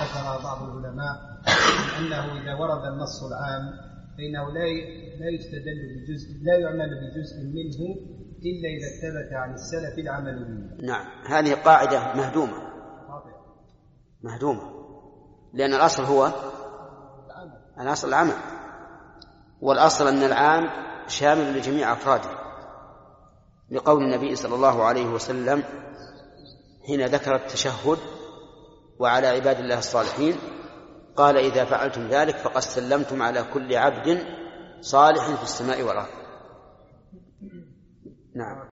ذكر بعض العلماء أنه إذا ورد النص العام فإنه لا يستدل بجزء، لا يعمل بجزء منه إلا إذا ثبت عن السلف العمل به. نعم، هذه قاعدة مهدومة، لأن الأصل هو العمل، والأصل أن العام شامل لجميع أفراده، لقول النبي صلى الله عليه وسلم حين ذكر التشهد وعلى عباد الله الصالحين قال: إذا فعلتم ذلك فقد سلمتم على كل عبد صالح في السماء والأرض. نعم.